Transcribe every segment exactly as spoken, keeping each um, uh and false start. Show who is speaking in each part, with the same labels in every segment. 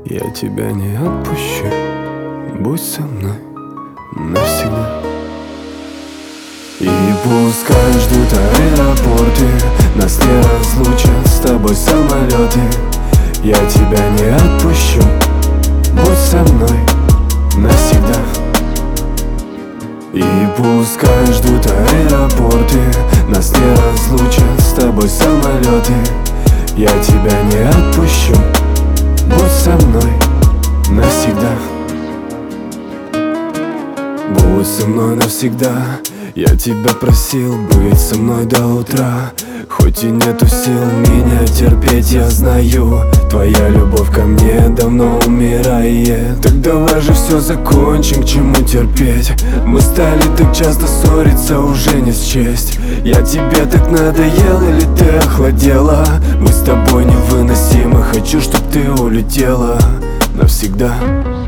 Speaker 1: Я тебя не отпущу, будь со мной навсегда. И пускай ждут аэропорты, нас не разлучат с тобой самолеты. Я тебя не отпущу, будь со мной навсегда. И пускай ждут аэропорты, нас не разлучат с тобой самолеты. Я тебя не отпущу, будь со мной навсегда. Будь со мной навсегда. Я тебя просил быть со мной до утра. Хоть и нету сил меня терпеть, я знаю, твоя любовь ко мне давно умирает. Так давай же все закончим, к чему терпеть. Мы стали так часто ссориться, уже не счесть. Я тебе так надоел или ты охладела? Мы с тобой невыносимы, хочу, чтоб ты улетела навсегда.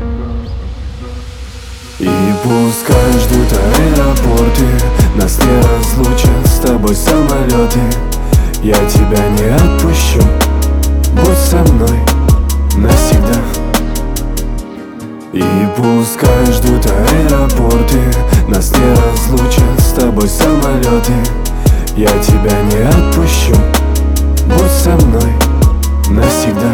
Speaker 1: И пускай ждут аэропорты, нас не разлучат с тобой самолеты. Я тебя не отпущу, будь со мной навсегда. И пускай ждут аэропорты, нас не разлучат с тобой самолеты. Я тебя не отпущу, будь со мной навсегда.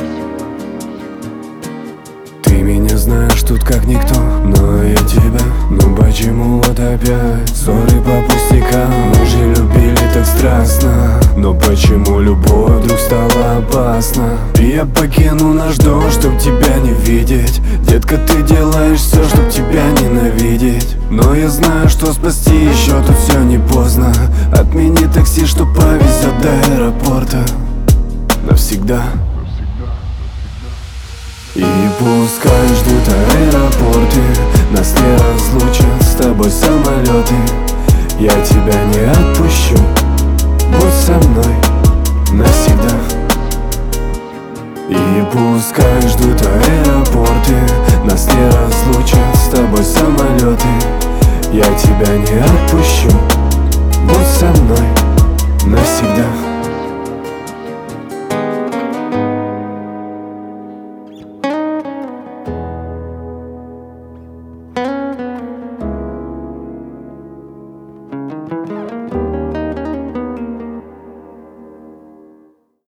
Speaker 1: Ты меня знаешь тут как никто, но я тебя. Ну почему вот опять ссоры по пустякам? Мы же любили так страстно, но почему любовь вдруг стала опасна? И я покину наш дом, чтоб тебя не видеть. Детка, ты делаешь все, чтоб тебя ненавидеть. Но я знаю, что спасти еще тут все не поздно. Отмени такси, что повезет до аэропорта навсегда. И пускай ждут аэропорты, нас не разлучат с тобой самолеты. Я тебя не отпущу, будь со мной навсегда. И пускай ждут аэропорты, нас не разлучат с тобой самолеты. Я тебя не отпущу, будь со мной навсегда.